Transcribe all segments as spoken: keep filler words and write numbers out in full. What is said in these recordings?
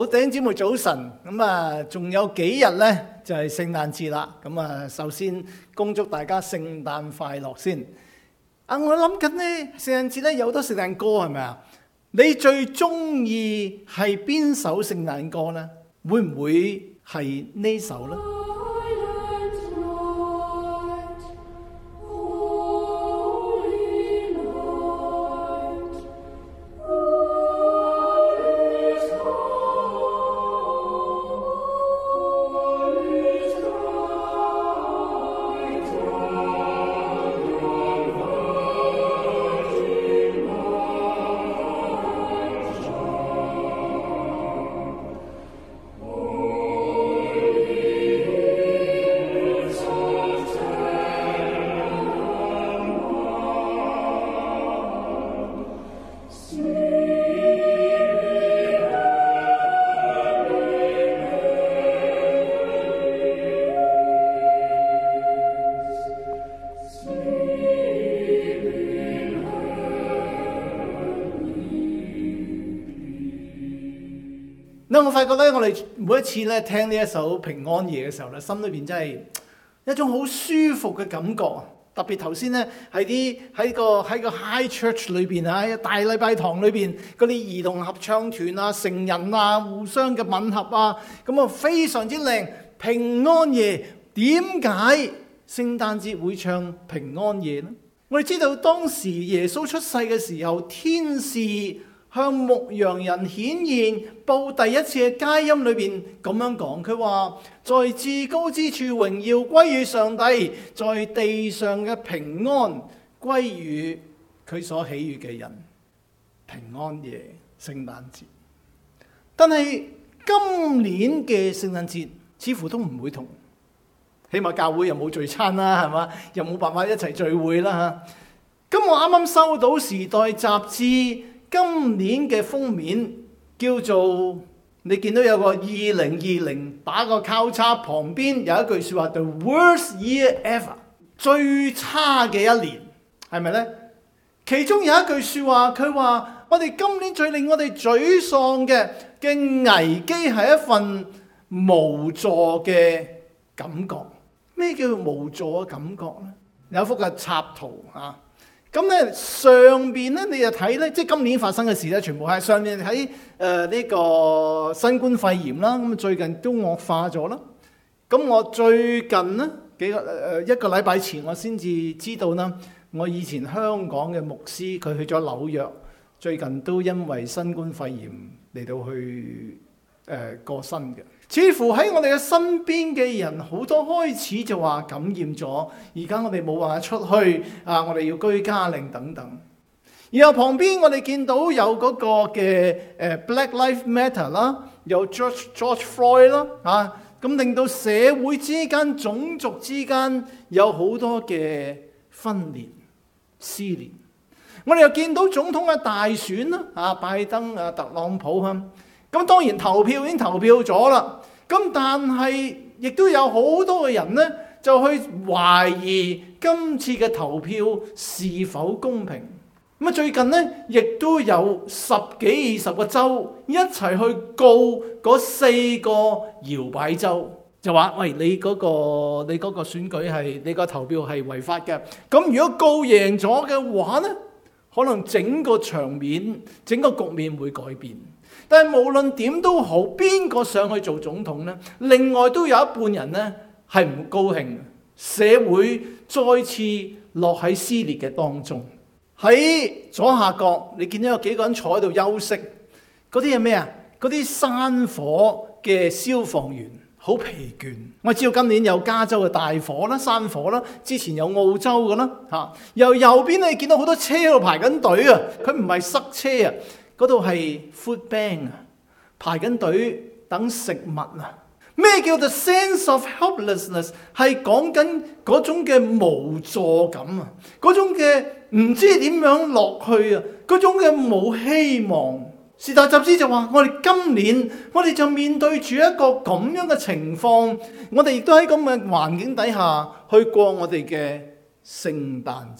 好，弟兄姊妹早晨，咁啊，仲有幾日呢？就係聖誕節啦。咁啊，首先恭祝大家聖誕快樂先。啊，我諗緊呢，聖誕節咧有好多聖誕歌係咪啊？你最中意係邊首聖誕歌呢？會唔會係呢首呢？我發覺咧，我哋每一次咧聽呢一首平安夜嘅時候咧，心裏邊真係一種好舒服嘅感覺。特別頭先咧喺啲喺個喺個 High Church 裏邊啊，大禮拜堂裏邊嗰啲兒童合唱團啊、成人啊，互相嘅吻合啊，咁啊非常之靚。平安夜，點解聖誕節會唱平安夜呢？我哋知道當時耶穌出世嘅時候，天使向牧羊人顯現，報第一次嘅佳音裏邊咁樣講，佢話在至高之處榮耀歸於上帝，在地上嘅平安歸於佢所喜悅嘅人。平安夜，聖誕節。但係今年嘅聖誕節似乎都唔會同，起碼教會又冇聚餐啦，係嘛？又冇辦法一齊聚會啦嚇。咁我啱啱收到《時代》雜誌今年嘅封面叫做，你見到有個二零二零打個交叉，旁邊有一句說話 The worst year ever， 最差嘅一年，係咪呢？其中有一句說話，佢話我哋今年最令我哋沮喪嘅嘅危機係一份無助嘅感覺。咩叫無助嘅感覺呢？有一幅嘅插圖啊。咁咧上邊咧你就睇咧，即係今年發生嘅事咧，全部係上面喺誒呢個新冠肺炎啦。咁最近都惡化咗啦。咁我最近咧幾個誒、呃、一個禮拜前，我先至知道啦。我以前香港嘅牧師佢去咗紐約，最近都因為新冠肺炎嚟到去誒、呃、過身嘅。似乎喺我哋嘅身邊嘅人好多開始就話感染咗，而家我哋冇辦法出去啊！我哋要居家令等等。然後旁邊我哋見到有嗰個嘅誒 Black Lives Matter 啦，有 George George Floyd 啦啊，咁令到社會之間、種族之間有好多嘅分裂、撕裂。我哋又見到總統嘅大選啦，啊拜登啊、特朗普啊。咁當然投票已經投票咗啦，咁但係亦都有好多嘅人呢，就去懷疑今次嘅投票是否公平。咁啊最近呢，亦都有十幾二十個州一齊去告嗰四個搖擺州，就話喂，你嗰個你嗰個選舉係你個投票係違法嘅。咁如果告贏咗嘅話呢，可能整個場面、整個局面會改變。但係無論點都好，邊個上去做總統呢？另外都有一半人呢係唔高興，社會再次落喺撕裂嘅當中。喺左下角，你見到有幾個人坐喺度休息，嗰啲係咩啊？嗰啲山火嘅消防員好疲倦。我知道今年有加州嘅大火啦、山火啦，之前有澳洲嘅啦嚇。由右邊你見到好多車喺度排緊隊啊，佢唔係塞車啊。嗰度係 food bank 啊，排緊隊等食物啊。咩叫做 sense of helplessness？ 係講緊嗰種嘅無助感啊，嗰種嘅唔知點樣落去啊，嗰種嘅冇希望。時代雜誌就話：我哋今年我哋就面對住一個咁樣嘅情況，我哋亦都喺咁嘅環境底下去過我哋嘅聖誕節。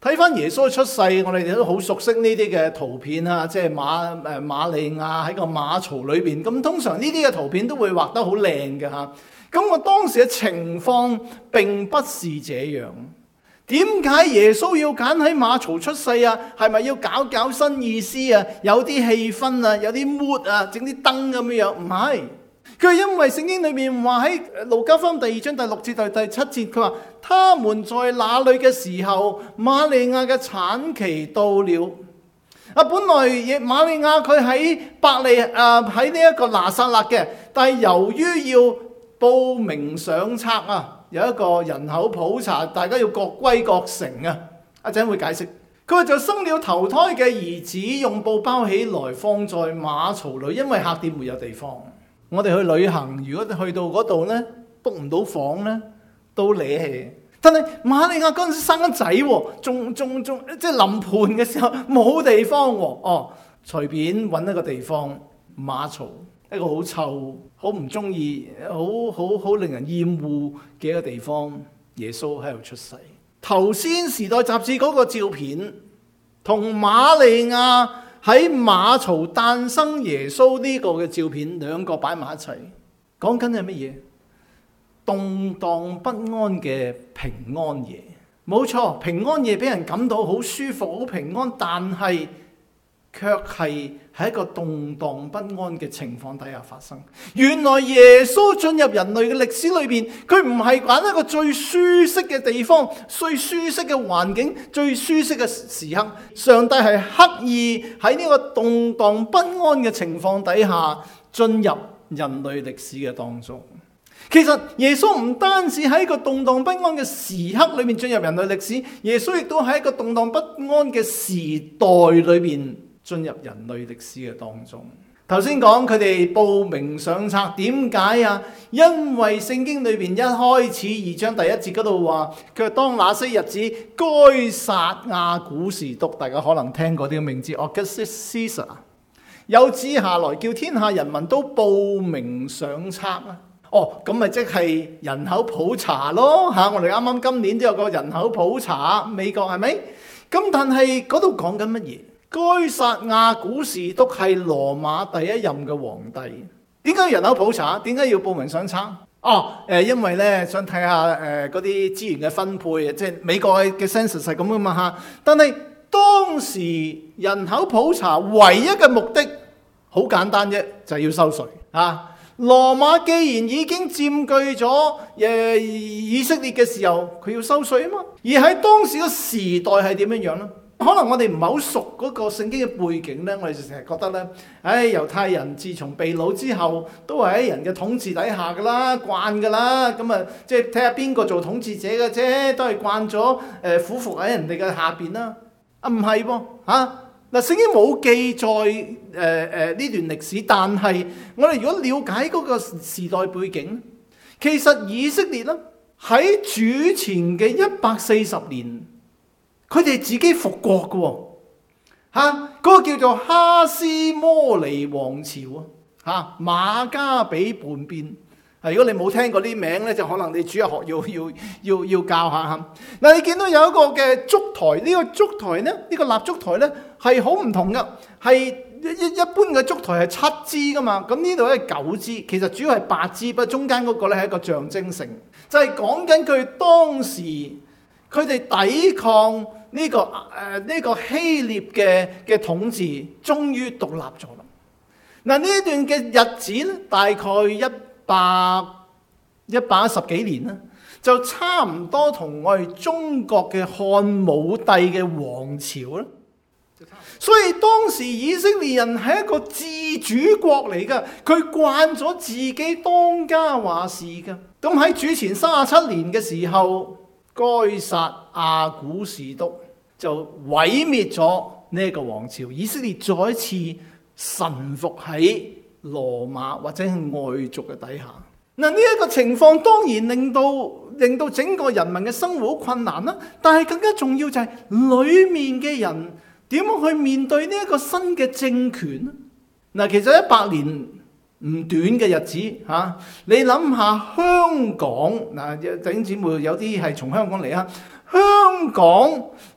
睇翻耶穌嘅出世，我哋都好熟悉呢啲嘅圖片啊，即係馬誒瑪利亞喺個馬槽裏邊。咁通常呢啲嘅圖片都會畫得好靚嘅嚇。咁我當時嘅情況並不是這樣。點解耶穌要揀喺馬槽出世啊？係咪要搞搞新意思啊？有啲氣氛啊，有啲 mood 啊，整啲燈咁樣樣？唔係。佢係因為聖經裏面話喺路加福音第二章第六節到第七節，佢話他們在那裏嘅時候，瑪利亞嘅產期到了。啊，本來瑪利亞佢喺伯利啊喺呢一個拿撒勒嘅，但係由於要報名上冊啊，有一個人口普查，大家要各歸各城啊。一陣會解釋。佢話就生了頭胎嘅兒子，用布包起來放在馬槽裏，因為客店沒有地方。我哋去旅行，如果去到嗰度咧 book 唔到房咧，都理氣。但係瑪利亞嗰陣時生咗仔喎，仲仲仲即係臨盆嘅時候冇地方喎。哦，隨便揾一個地方馬槽，一個好臭、好唔中意、好好好令人厭惡嘅一個地方，耶穌喺度出世。頭先時代雜誌嗰個照片同瑪利亞喺馬槽誕生耶穌呢個嘅照片，兩個擺埋一齊，講緊係乜嘢？動盪不安嘅平安夜。冇錯，平安夜俾人感到好舒服、好平安，但係卻係喺一個動盪不安嘅情況底下發生。原來耶穌進入人類嘅歷史裏邊，佢唔係揀一個最舒適嘅地方、最舒適嘅環境、最舒適嘅時刻。上帝係刻意喺呢個動盪不安嘅情況底下進入人類歷史嘅當中。其實耶穌唔單止喺一個動盪不安嘅時刻裏面進入人類歷史，耶穌亦都喺一個動盪不安嘅時代裏面進入人類歷史嘅當中。頭先講佢哋報名上冊，點解啊？因為聖經裏邊一開始二章第一節嗰度話，佢話當那些日子，該撒亞古士督，大家可能聽過呢個名字 Augustus Caesar， 有旨下來叫天下人民都報名上冊啊！哦，咁咪即係人口普查咯嚇！我哋啱啱今年都有個人口普查，美國係咪？咁但係嗰度講緊乜嘢？該撒亞古士督係羅馬第一任嘅皇帝。點解要人口普查？點解要報名上冊？哦，誒，因為咧想睇下誒嗰啲資源嘅分配，即係美國嘅 census 係咁噶嘛嚇。但係當時人口普查唯一嘅目的好簡單啫，就係要收稅啊！羅馬既然已經佔據咗誒以色列嘅時候，佢要收稅啊嘛。而喺當時嘅時代係點樣樣咧？可能我哋唔係好熟嗰個聖經嘅背景咧，我哋就成日覺得咧，唉，猶太人自從被擄之後，都係喺人嘅統治底下噶啦，慣噶啦。咁啊，即係睇下邊個做統治者嘅啫，都係慣咗誒俯伏喺人哋嘅下邊啦。啊，唔係噃嚇。嗱，聖經冇記載誒誒呢段歷史，但係我哋如果了解嗰個時代背景，其實以色列咧喺主前嘅一百四十年，佢哋自己復國嘅喎，嚇嗰個叫做哈斯摩尼王朝啊，嚇馬加比叛變。如果你冇聽過啲名咧，就可能你主日學要要要要教下嚇。嗱，你見到有一個嘅燭台，呢個燭台咧，呢個蠟燭台咧係好唔同噶，係一一一般嘅燭台係七支噶嘛，咁呢度咧係九支，其實主要係八支，不過中間嗰個咧係一個象徵性，就係講緊佢當時佢哋抵抗呢個誒呢個希臘嘅嘅統治，終於獨立咗啦。嗱，呢一段嘅日子咧，大概一百一百一十幾年啦，就差唔多同我哋中國嘅漢武帝嘅王朝啦。所以當時以色列人係一個自主國嚟噶，佢慣咗自己當家話事噶。咁喺主前三十七年嘅時候，該撒亞古士督就毀滅咗呢一個王朝，以色列再一次臣服喺羅馬或者係外族嘅底下。嗱，呢一個情況當然令到令到整個人民嘅生活好困難啦。但係更加重要就係裏面嘅人點樣去面對呢一個新嘅政權呢？嗱，其實一百年唔短嘅日子嚇、啊，你諗下香港嗱，弟兄姊妹有啲係從香港嚟啊，香港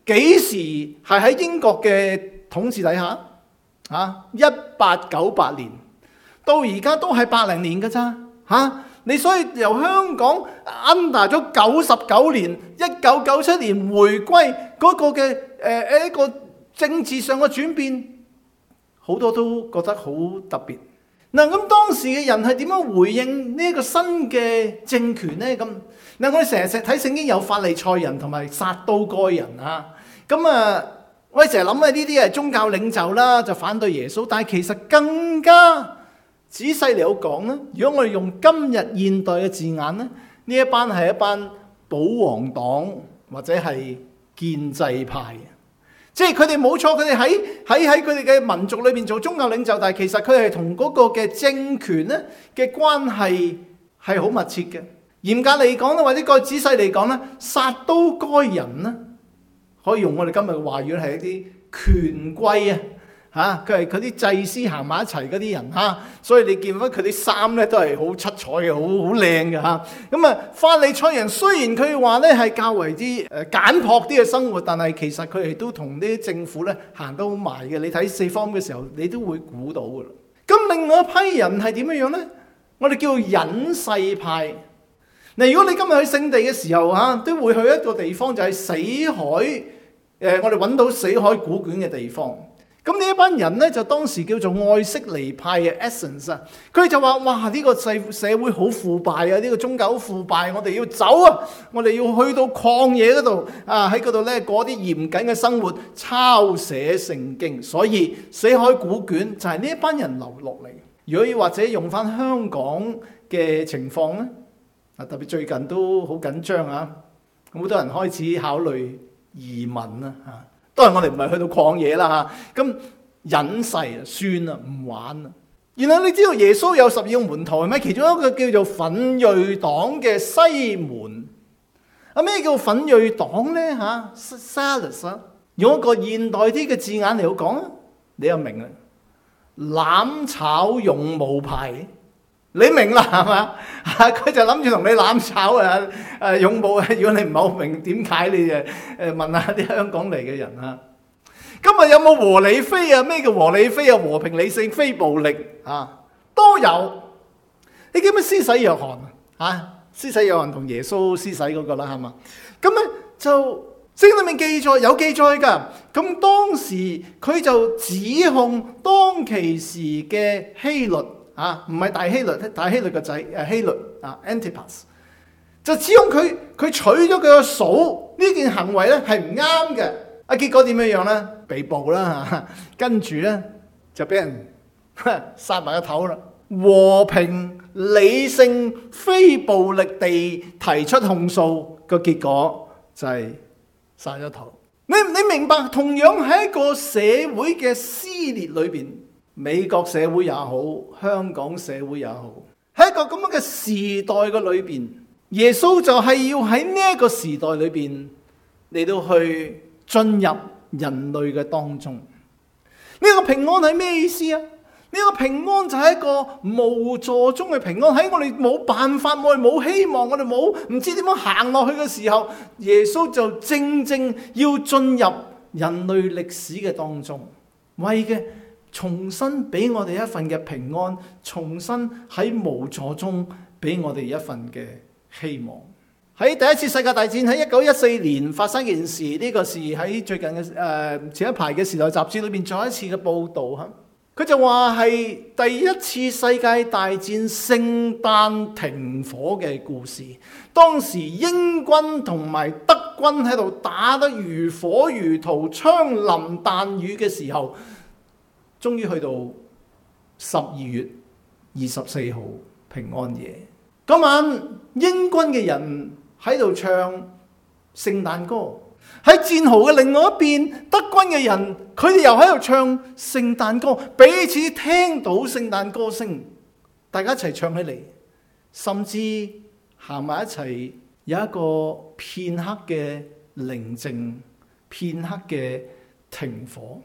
幾時係喺英國嘅統治底下？啊，一八九八年到而家都係八零年㗎咋嚇？你所以由香港 under 咗九十九年，一九九七年回歸嗰個嘅誒誒一個政治上嘅轉變，好多都覺得好特別。嗱，咁當時嘅人係點樣回應呢一個新嘅政權呢？咁嗱，我哋成日睇聖經有法利賽人同埋撒都該人啊，咁啊，我哋成日諗啊，呢啲係宗教領袖啦，就反對耶穌，但係其實更加仔細嚟講咧，如果我哋用今日現代嘅字眼咧，呢一班係一班保皇黨或者係建制派，即係佢哋冇錯，佢哋喺喺喺佢哋嘅民族裏邊做宗教領袖，但係其實佢係同嗰個嘅政權咧嘅關係係好密切嘅。嚴格嚟講咧，或者個仔細嚟講咧，撒都該人咧，可以用我哋今日嘅話語係一啲權貴啊。嚇，佢係佢啲祭司行埋一齊嗰啲人嚇，所以你見到佢啲衫咧都係好七彩嘅，好好靚嘅嚇。咁啊，法利賽人雖然佢話咧係較為啲誒簡樸啲嘅生活，但係其實佢哋都同啲政府咧行得好埋嘅。你睇四方嘅時候，你都會估到嘅啦。咁另外一批人係點樣樣咧？我哋叫隱世派。嗱，如果你今日去聖地嘅時候嚇，都會去一個地方就係死海誒，我哋揾到死海古卷嘅地方。咁呢一班人咧就當時叫做愛色尼派嘅 Essence 啊，佢哋就話：哇！呢個社社會好腐敗啊，呢個宗教好腐敗，我哋要走啊！我哋要去到曠野嗰度啊，喺嗰度咧過啲嚴謹嘅生活，抄寫聖經。所以死海古卷就係呢一班人留落嚟。如果要或者用翻香港嘅情況咧，啊特別最近都好緊張啊，好多人開始考慮移民啊嚇。當然我哋唔係去到曠野啦嚇，咁隱世啊，算啦，唔玩啦。然後你知道耶穌有十二個門徒係咪？其中一個叫做奮銳黨嘅西門。啊，咩叫奮銳黨咧嚇 ？Zealous 啊，用一個現代啲嘅字眼嚟講啊，你又明啦。攬炒勇武派，你明啦係嘛？佢就諗住同你攬炒啊！誒勇武啊！如果你唔係好明點解，你誒誒問下啲香港嚟嘅人啊。今日有冇和理非啊？咩叫和理非啊？和平理性非暴力啊，都有。你記唔記得施洗約翰啊？施洗約翰同耶穌施洗嗰個啦，係嘛？咁咧就聖經裏面記載有記載㗎。咁當時佢就指控當其時嘅希律。啊，唔係大希律，大希律個仔誒希律啊 Antipas 就指控佢佢娶咗佢個嫂呢件行為咧係唔啱嘅。啊，結果點樣樣咧？被捕啦嚇，跟住咧就俾人殺埋個頭啦。和平理性非暴力地提出控訴，個結果就係殺咗頭。你你明白？同樣喺一個社會嘅撕裂裏邊。美國社會也好，香港社會也好，喺一個咁樣嘅時代嘅裏邊，耶穌就係要喺呢一個時代裏邊嚟到去進入人類嘅當中。呢、這個平安係咩意思啊？呢、這個平安就係一個無助中嘅平安，喺我哋冇辦法，我哋冇希望，我哋冇唔知點樣行落去嘅時候，耶穌就正正要進入人類歷史嘅當中，為嘅。重新俾我哋一份嘅平安，重新喺無助中俾我哋一份嘅希望。喺第一次世界大戰喺一九一四年發生件事，呢、這個事喺最近嘅誒、呃、前一排嘅時代雜誌裏邊再一次嘅報導嚇。佢就話係第一次世界大戰聖誕停火嘅故事。當時英軍同埋德軍喺度打得如火如荼，槍林彈雨嘅時候。終於去到十二月二十四號平安夜嗰晚，英軍嘅人喺度唱聖誕歌。喺戰壕嘅另外一邊，德軍嘅人佢哋又喺度唱聖誕歌，彼此聽到聖誕歌聲，大家一齊唱起嚟，甚至行埋一齊，有一個片刻嘅寧靜，片刻嘅停火。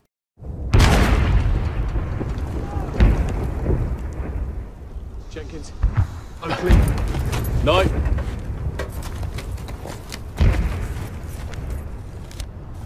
Jenkins, I'm clear. No.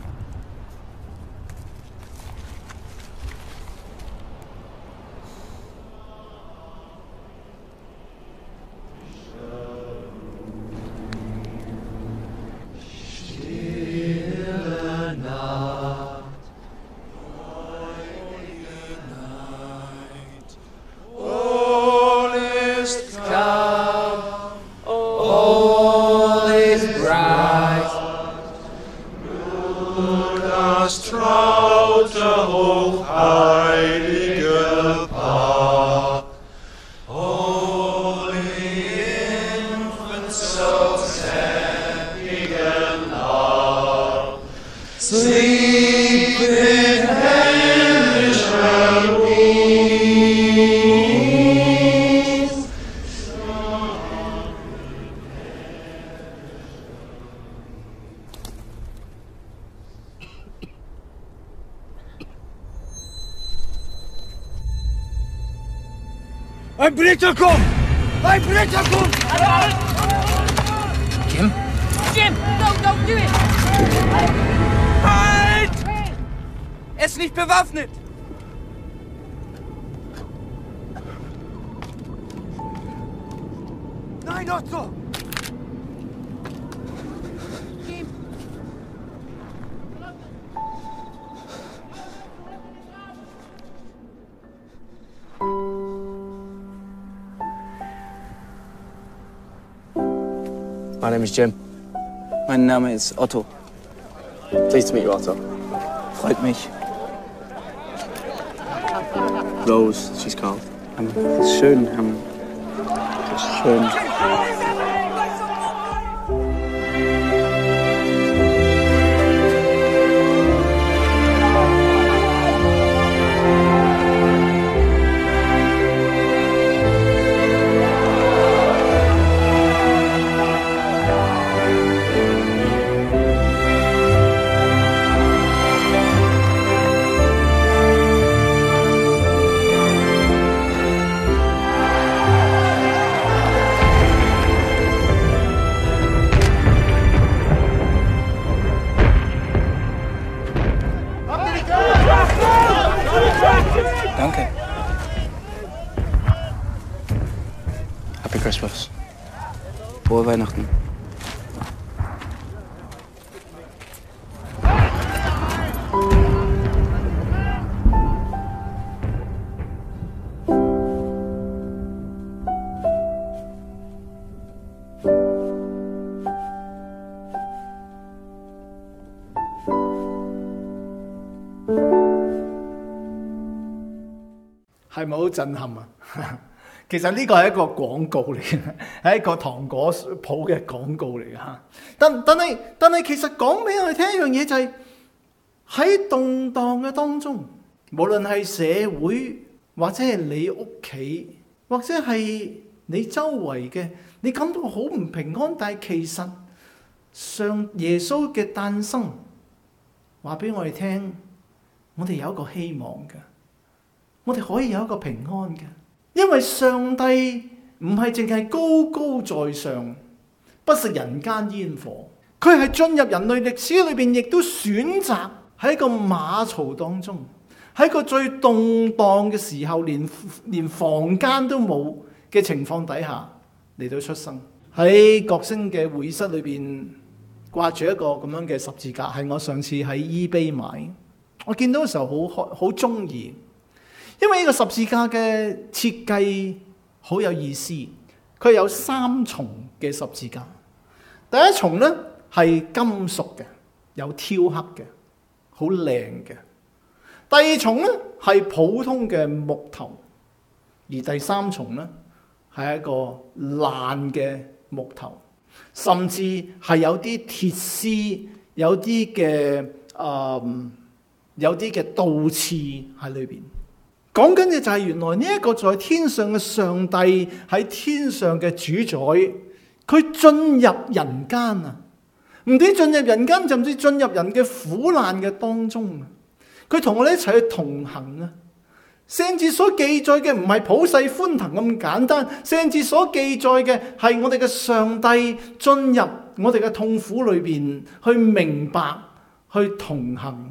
Ein Blitzer kommt! Ein Blitzer kommt! Jim? Jim, no, don't do it! Halt! Er ist nicht bewaffnet! Nein, Otto! Jim! My name is Jim. Mein Name ist Otto. Pleased to meet you, Otto. Freut mich. Rose, she's called. Ähm, ist schön. Ähm, ist schön. Danke. Happy Christmas. Frohe Weihnachten. 係咪好震撼啊？其實呢個係一個廣告嚟嘅，係一個糖果鋪嘅廣告嚟嘅嚇。但但係但係其實講俾我哋聽一樣嘢就係、是、喺動盪嘅當中，無論係社會或者係你屋企，或者係你周圍嘅，你感到好唔平安，但係其實上耶穌嘅誕生話俾我哋聽，我哋有一個希望嘅。我哋可以有一個平安嘅，因為上帝唔係淨係高高在上，不食人間煙火，佢係進入人類歷史裏邊，亦都選擇喺個馬槽當中，喺個最動盪嘅時候，連連房間都冇嘅情況底下嚟到出生。喺國星嘅會議室裏邊掛住一個咁樣嘅十字架，係我上次喺 eBay 買，我見到嘅時候好開好中意。因為呢個十字架嘅設計好有意思，佢有三重嘅十字架。第一重呢係金屬嘅，有雕刻嘅，好靚嘅。第二重呢係普通嘅木頭，而第三重呢係一個爛嘅木頭，甚至係有啲鐵絲，有啲嘅誒，有啲嘅倒刺喺裏邊。講緊嘅就係原來呢一個在天上嘅上帝喺天上嘅主宰，佢進入人間啊！唔止進入人間，甚至進入人嘅苦難嘅當中啊！佢同我哋一齊去同行啊！聖經所記載嘅唔係普世歡騰咁簡單，聖經所記載嘅係我哋嘅上帝進入我哋嘅痛苦裏邊，去明白，去同行。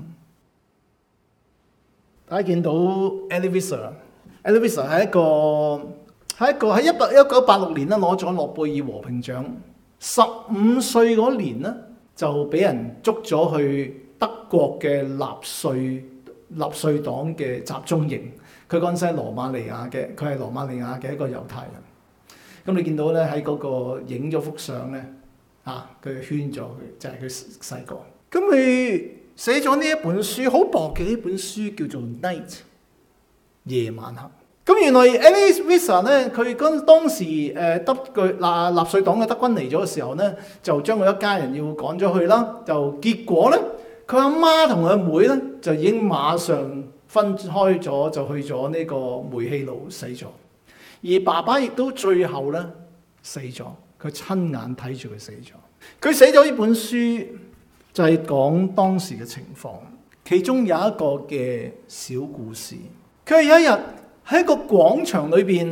大家見到 Elie Wiesel，Elie Wiesel 係一個係一個喺一八一九八六年咧攞咗諾貝爾和平獎，十五歲嗰年咧就俾人捉咗去德國嘅納粹納粹黨嘅集中營。佢嗰陣時係羅馬尼亞嘅，佢係羅馬尼亞嘅一個猶太人。咁你見到咧喺嗰個影咗幅相咧，啊佢圈咗佢，就係佢細個。咁佢寫咗呢一本書，好薄嘅呢本書叫做《Night》夜晚黑。咁原來 Elie Wiesel 咧，佢嗰當時誒德據納納粹黨嘅德軍嚟咗嘅時候咧，就將佢一家人要趕咗去啦。就結果咧，佢阿媽同佢阿妹咧就已經馬上分開咗，就去咗呢個煤氣爐死咗。而爸爸亦都最後咧死咗，佢親眼睇住佢死咗。佢寫咗呢本書。就係講當時嘅情況，其中有一個嘅小故事。佢係有一日喺一個廣場裏邊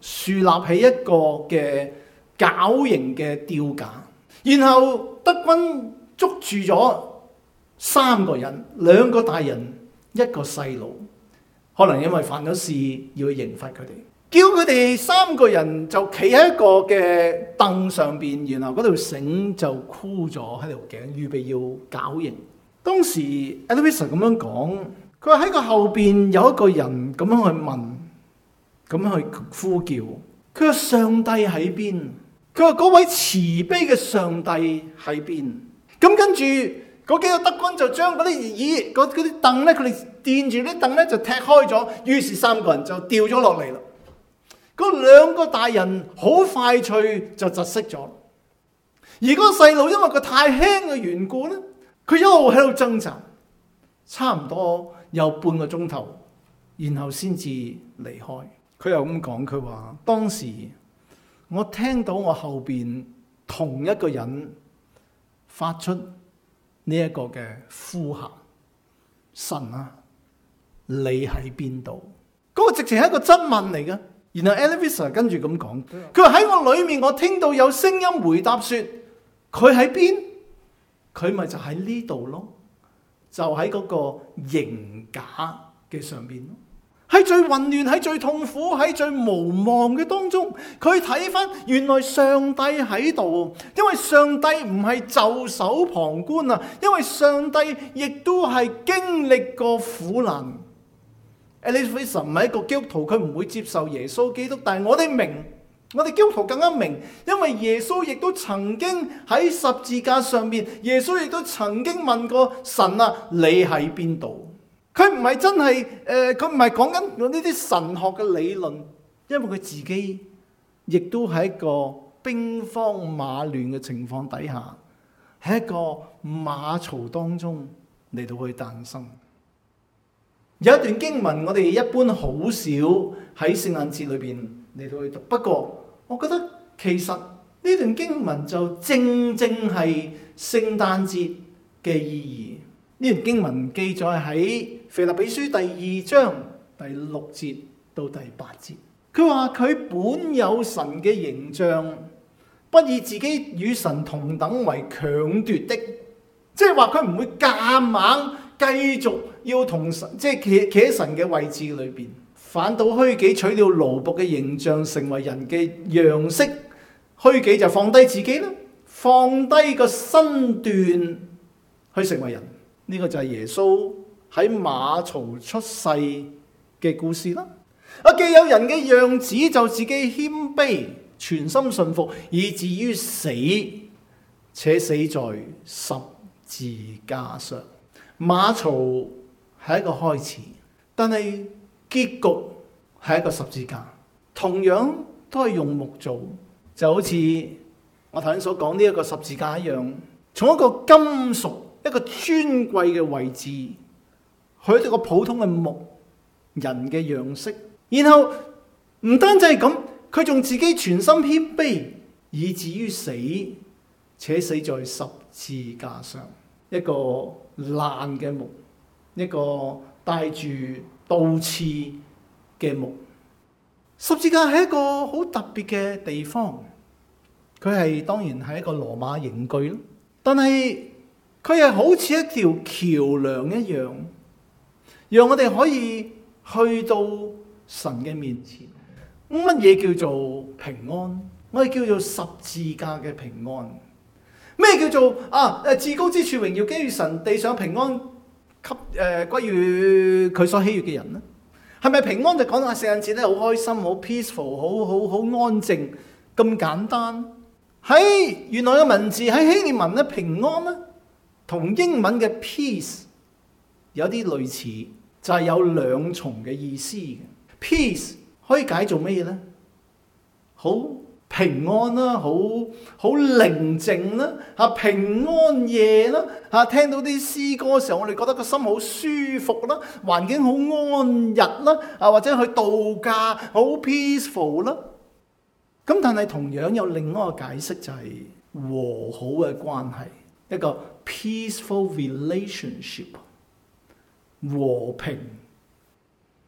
豎立起一個嘅絞刑嘅吊架，然後德軍捉住咗三個人，兩個大人，一個細路，可能因為犯咗事要去刑罰佢哋，叫佢哋三個人就企喺一個嘅凳上邊，然後嗰條繩就箍咗喺條頸，預備要絞刑。當時 Eloisa 咁樣講，佢話喺個後邊有一個人咁樣去問，咁樣去呼叫，佢話上帝喺邊？佢話嗰位慈悲嘅上帝喺邊？咁跟住嗰幾個德軍就將嗰啲椅、嗰啲凳咧，佢哋墊住啲凳咧就踢開咗，於是三個人就掉咗落嚟啦。嗰兩個大人好快脆就窒息咗，而嗰個細路因為佢太輕嘅緣故咧，佢一路喺度掙扎，差唔多有半個鐘頭，然後先至離開。佢又咁講，佢話當時我聽到我後邊同一個人發出呢一個嘅呼喊：神啊，你喺邊度？嗰、那個直情係一個質問嚟嘅。然後 Eloisa 跟住咁講，佢話喺我裏面我聽到有聲音回答說，佢喺邊？佢咪就喺呢度咯，就喺嗰個刑架嘅上邊咯。喺最混亂、喺最痛苦、喺最無望嘅當中，佢睇翻原來上帝喺度，因為上帝唔係袖手旁觀啊，因為上帝亦都係經歷過苦難。Eloisa 唔係一個基督徒，佢唔會接受耶穌基督，但係我哋明，我哋基督徒更加明，因為耶穌亦都曾經喺十字架上面，耶穌亦都曾經問過神啊，你喺邊度？佢唔係真係誒，佢唔係講緊呢啲神學嘅理論，因為佢自己亦都喺一個兵荒馬亂嘅情況底下，喺一個馬槽當中嚟到去誕生。有一段經文，我哋一般好少喺聖誕節裏邊嚟到去讀。不過，我覺得其實呢段經文就正正係聖誕節嘅意義。呢段經文記載喺腓立比書第二章第六節到第八節。佢話佢本有神嘅形象，不以自己與神同等為強奪的，即係話佢唔會夾硬繼續要同神，即係企企喺神嘅位置裏邊，反倒虛己，取了奴僕嘅形象，成為人嘅樣式。虛己就放低自己啦，放低個身段去成為人。呢、這個就係耶穌喺馬槽出世嘅故事啦。啊，既有人嘅樣子，就自己謙卑，全心順服，以至於死，且死在十字架上。馬槽係一個開始，但係結局係一個十字架，同樣都係用木做，就好似我頭先所講呢一個十字架一樣，從一個金屬一個尊貴嘅位置，去一個普通嘅木人嘅樣式，然後唔單止係咁，佢仲自己全心謙卑，以至於死，且死在十字架上，一個爛嘅木，一個帶住刀刺嘅木。十字架係一個好特別嘅地方，佢係當然係一個羅馬刑具咯，但係佢係好似一條橋梁一樣，讓我哋可以去到神嘅面前。乜嘢叫做平安？我哋叫做十字架嘅平安。咩叫做啊？誒，至高之處榮耀基於神，地上平安給誒歸於佢所喜悅嘅人咧？係咪平安就講到聖誕節咧好開心、好 peaceful、好好好安靜咁簡單？喺原來嘅文字喺希臘文咧，平安咧同英文嘅 peace 有啲類似，就係有兩重嘅意思嘅。peace 可以解做咩嘢咧？好平安啦，好好寧靜啦，嚇平安夜啦，嚇聽到啲詩歌嘅時候，我哋覺得個心好舒服啦，環境好安逸啦，啊或者去度假好 peaceful 啦。咁但係同樣有另外一個解釋，就係和好嘅關係，一個 peaceful relationship， 和平。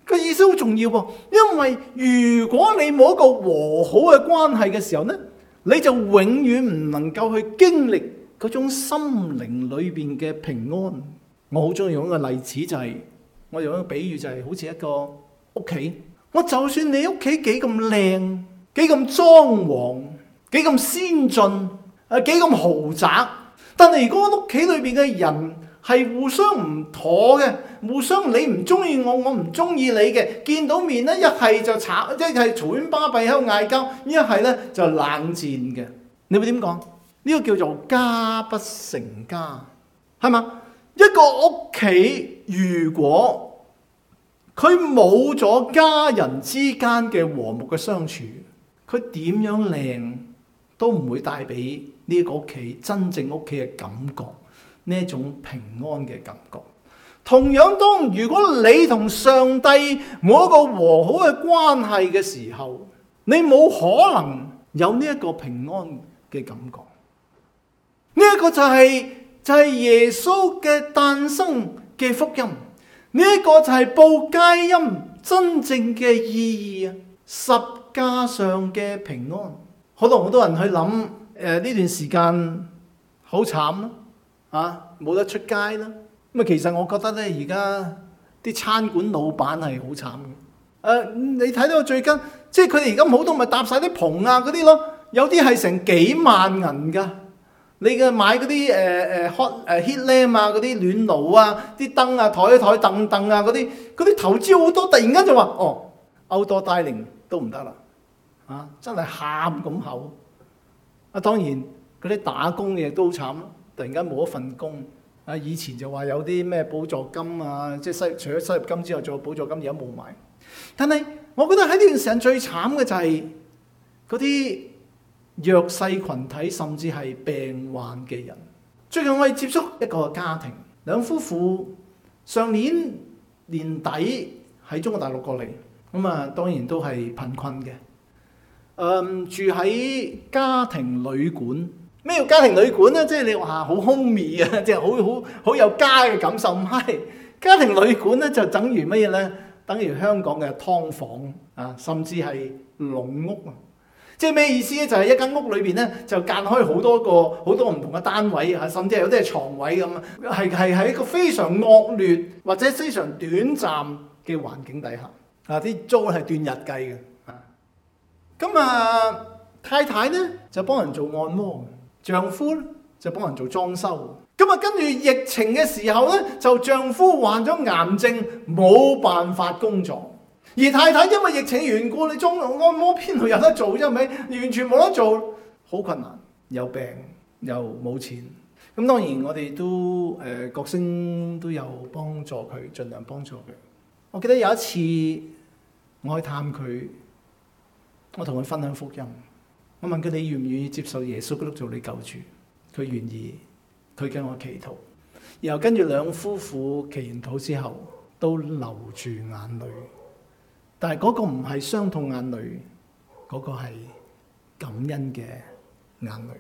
個意思好重要喎，因為如果你冇一個和好嘅關係嘅時候呢，你就永遠唔能夠去經歷嗰種心靈裏邊嘅平安。我好中意用一個例子，就係、是、我用一個比喻，就係好似一個屋企。我就算你屋企幾咁靚，幾咁裝潢，幾咁先進，誒幾咁豪宅，但係如果屋企裏邊嘅人係互相唔妥嘅，互相你唔中意我，我唔中意你嘅，見到面咧一係就吵，一係嘈喧巴閉喺度嗌交，一係咧就冷戰嘅。你會點講？呢個叫做家不成家，係嘛？一個屋企如果佢冇咗家人之間嘅和睦嘅相處，佢點樣靚都唔會帶俾呢個屋企真正屋企嘅感覺，呢一種平安嘅感覺。同樣，當如果你同上帝冇一個和好嘅關係嘅時候，你冇可能有呢一個平安嘅感覺。呢一個就係就係耶穌嘅誕生嘅福音，呢一個就係報佳音真正嘅意義啊！十架上嘅平安，可能好多人去諗，誒、呃、呢段時間好慘啦，啊冇得出街啦。咁啊，其實我覺得咧，而家啲餐館老闆係好慘嘅。誒、呃，你睇到最近，即係佢哋而家好多咪搭晒啲棚啊嗰啲咯，有啲係成幾萬銀㗎。你嘅買嗰啲誒誒 hot 誒 heat lamp 啊，嗰啲暖爐啊，啲燈啊，台台凳凳啊，嗰啲嗰啲投資好多，突然間就話哦 outdoor dining 都唔得啦，啊真係喊咁口。啊當然嗰啲打工嘅亦都好慘咯，突然間冇一份工。啊以前就話有啲咩補助金啊，即係失除咗失業金之後仲有補助金，而家冇埋。但係我覺得喺呢段時間最慘嘅就係嗰啲弱勢群體，甚至係病患嘅人。最近我哋接觸一個家庭，兩夫婦上年年底喺中國大陸過嚟，咁啊當然都係貧困嘅。嗯，住喺家庭旅館。咩叫家庭旅館咧？即係你話好 homey 啊，即係好好好有家嘅感受。唔係，家庭旅館咧就等於乜嘢咧？等於香港嘅劏房啊，甚至係籠屋啊。即係咩意思咧？就係、是、一間屋裏邊咧，就間開好多個好多唔同嘅單位啊，甚至係有啲係床位咁啊，係係喺一個非常惡劣或者非常短暫嘅環境底下啊，啲租係斷日計嘅啊。咁啊，太太咧就幫人做按摩，丈夫咧就幫人做裝修。咁啊，跟住疫情嘅時候咧，就丈夫患咗癌症，冇辦法工作。而太太因為疫情緣故，你裝按摩邊度有得做啫？係咪完全冇得做，好困難，有病又冇錢。咁當然我哋都誒各星都有幫助佢，盡量幫助佢。我記得有一次我去探佢，我同佢分享福音，我問佢你願唔願意接受耶穌基督做你救主？佢願意，佢跟我祈禱，然後跟住兩夫婦祈完禱之後都流住眼淚。但係嗰個唔係傷痛眼淚，嗰、那個係感恩嘅眼淚。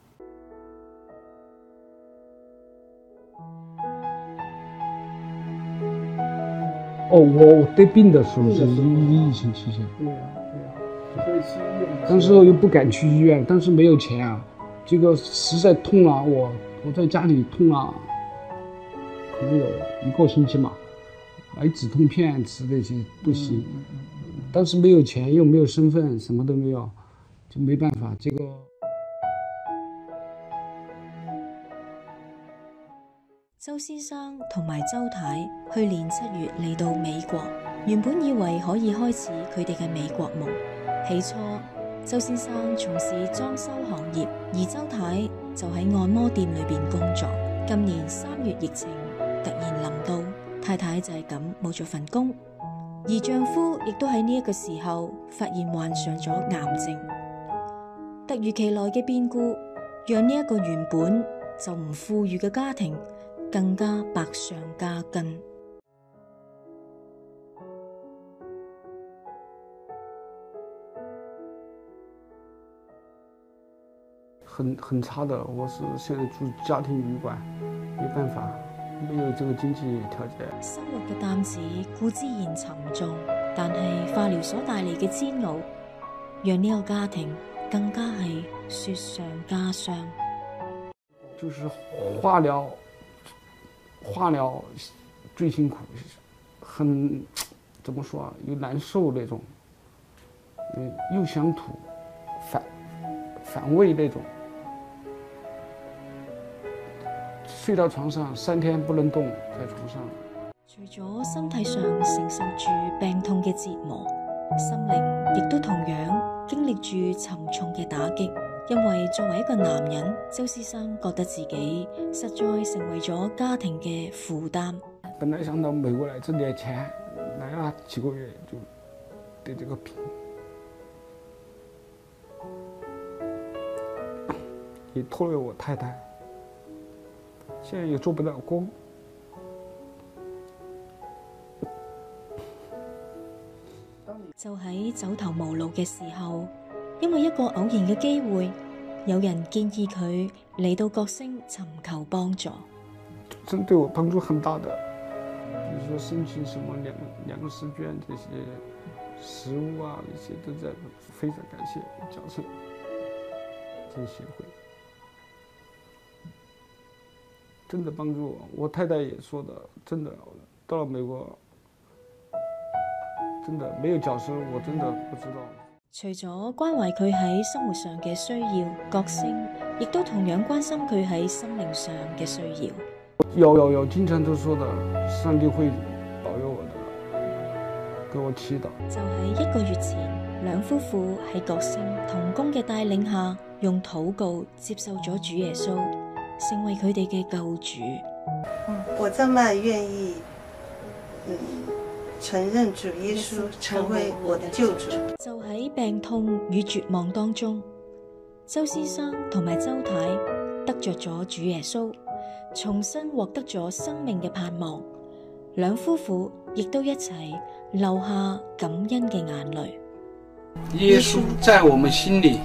哦，我得病的時候是疫情期間，對啊，對啊，所以去醫院。當時我又不敢去醫院，但是沒有錢啊，這個實在痛啊，我我在家裡痛啊，可能有一個星期嘛。買止痛片吃那些不行，當時沒有錢又沒有身份，什麼都沒有，就沒辦法。這個周先生同埋周太去年七月嚟到美國，原本以為可以開始佢哋嘅美國夢。起初，周先生從事裝修行業，而周太就喺按摩店裏邊工作。今年三月疫情突然臨到。太太就係咁冇咗份工，而丈夫亦都喺呢一個時候發現患上咗癌症。突如其來嘅變故，讓呢一個原本就唔富裕嘅家庭更加百上加斤。 很很差的，我是現在住家庭旅館，沒辦法。 沒有這個經濟條件。 生活嘅擔子固之然沉重，但係化療所帶嚟嘅煎熬，讓呢個家庭更加係雪上加霜。 就是化療，化療最辛苦，很怎麼說啊？又難受那種，嗯，又想吐，反反胃那種。睡到床上三天不能動，在床上。 除咗身體上承受住病痛嘅折磨，心靈亦都同樣經歷住沉重嘅打擊。因為作為一個男人，周先生覺得自己實在成為咗家庭嘅負擔。 本來想到美國來掙點錢，來了幾個月就得這個病，也拖累我太太，現在也做不了工。 就喺走投無路嘅時候，因為一個偶然嘅機會，有人建議佢嚟到國星尋求幫助。 真對我幫助很大的，比如說申請什麼糧糧食券這些食物啊，那些都在，非常感謝教授這協會，真的幫助我。我太太也說的，真的到了美國，真的沒有教授，我真的不知道。 除咗關懷佢喺生活上嘅需要，國星亦都同樣關心佢喺心靈上嘅需要。 有有有，經常都說的，上帝會保佑我的，給我祈禱。 就喺一個月前，兩夫婦喺國星同工嘅帶領下，用禱告接受咗主耶穌，成為佢哋嘅救主。 我這麼願意，嗯。承認主耶穌成為我的救主。 就喺病痛與絕望當中，周先生同埋周太得着咗主耶穌，重新獲得咗生命嘅盼望。兩夫婦亦都一齊流下感恩嘅眼淚。 耶穌在我們心裏。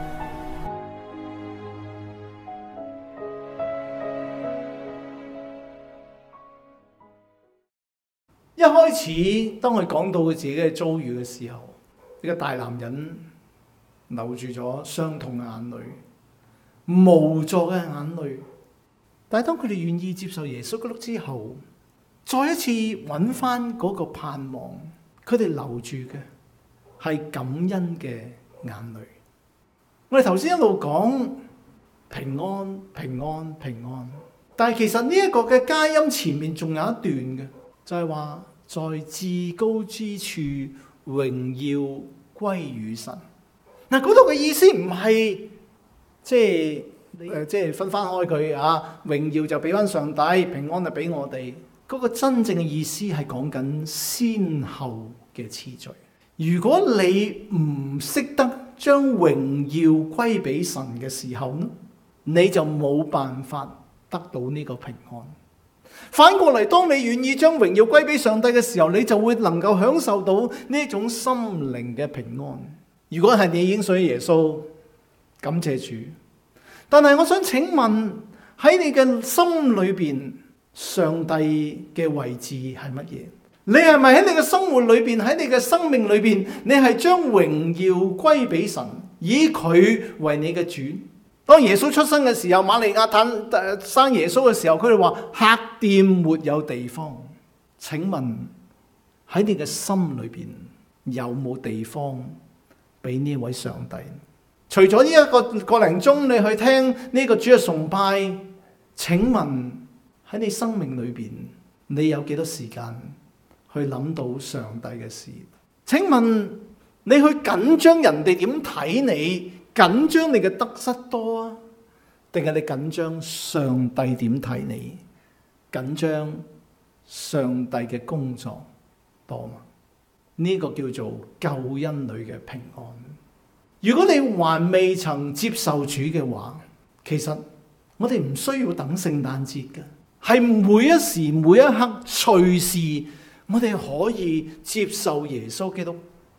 一開始，當佢講到佢自己嘅遭遇嘅時候，呢個大男人流住咗傷痛嘅眼淚、無助嘅眼淚。但係當佢哋願意接受耶穌基督之後，再一次揾翻嗰個盼望，佢哋流住嘅係感恩嘅眼淚。我哋頭先一路講平安、平安、平安，但係其實呢一個嘅佳音前面仲有一段嘅，就係話。在至高之處榮耀歸於神。嗱，嗰度嘅意思唔係即係誒，即係分翻開佢啊，榮耀就俾翻上帝，平安就俾我哋。嗰個真正嘅意思係講緊先後嘅次序。如果你唔識得將榮耀歸俾神嘅時候呢，你就冇辦法得到呢個平安。反過嚟，當你願意將榮耀歸俾上帝嘅時候，你就會能夠享受到呢種心靈嘅平安。如果係你已經信耶穌，感謝主。但係我想請問，喺你嘅心裏邊，上帝嘅位置係乜嘢？你係咪喺你嘅生活裏邊，喺你嘅生命裏邊，你係將榮耀歸俾神，以佢為你嘅主？當耶穌出生嘅時候，瑪利亞誕生耶穌嘅時候，佢哋話客店沒有地方。請問喺你嘅心裏邊有冇地方俾呢位上帝？除咗呢一個個零鐘你去聽呢個主日崇拜，請問喺你生命裏邊你有幾多時間去諗到上帝嘅事？請問你去緊張人哋點睇你？緊張你嘅得失多啊，定係你緊張上帝點睇你？緊張上帝嘅工作多嘛？呢個叫做救恩裏嘅平安。如果你還未曾接受主嘅話，其實我哋唔需要等聖誕節嘅，係每一時每一刻隨時我哋可以接受耶穌基督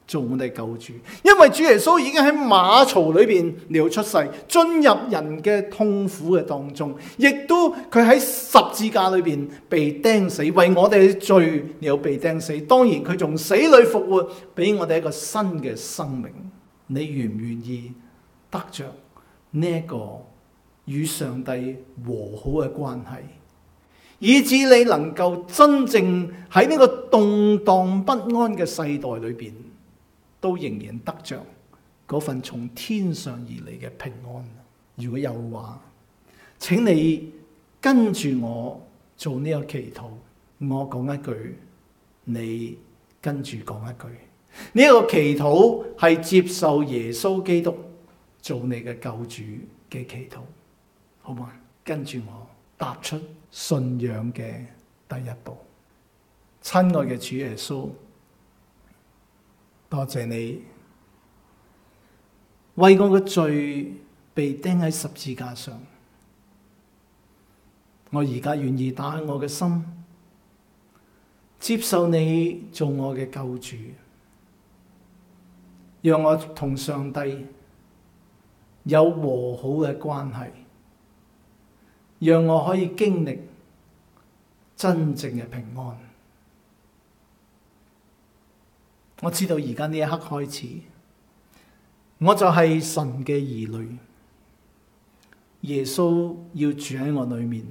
做我哋救主，因為主耶穌已經喺馬槽裏邊了出世，進入人嘅痛苦嘅當中，亦都佢喺十字架裏邊被釘死，為我哋嘅罪又被釘死。當然佢從死裏復活，俾我哋一個新嘅生命。你願唔願意得着呢一個與上帝和好嘅關係，以致你能夠真正喺呢個動盪不安嘅世代裏邊，都仍然得着嗰份從天上而嚟嘅平安。如果有話，請你跟住我做呢個祈禱。我講一句，你跟住講一句。呢、這個祈禱係接受耶穌基督做你嘅救主嘅祈禱，好嘛？跟住我踏出信仰嘅第一步。親愛嘅主耶穌，多謝你為我嘅罪被釘喺十字架上，我而家願意打開我嘅心，接受你做我嘅救主，讓我同上帝有和好嘅關係，讓我可以經歷真正嘅平安。我知道而家呢一刻開始，我就係神嘅兒女，耶穌要住喺我裏面，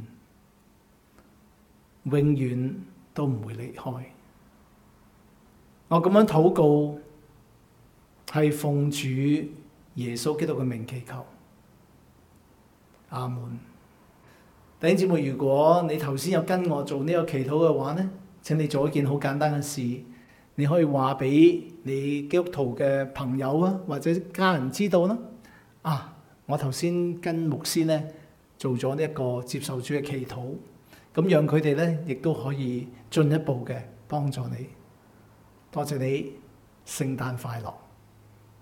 永遠都唔會離開。我咁樣禱告，係奉主耶穌基督嘅名祈求，阿門。弟兄姊妹，如果你頭先有跟我做呢個祈禱嘅話呢，請你做一件好簡單嘅事。你可以話俾你基督徒嘅朋友啊，或者家人知道啦。啊，我頭先跟牧師咧做咗呢一個接受主嘅祈禱，咁讓佢哋咧亦都可以進一步嘅幫助你。多謝你，聖誕快樂！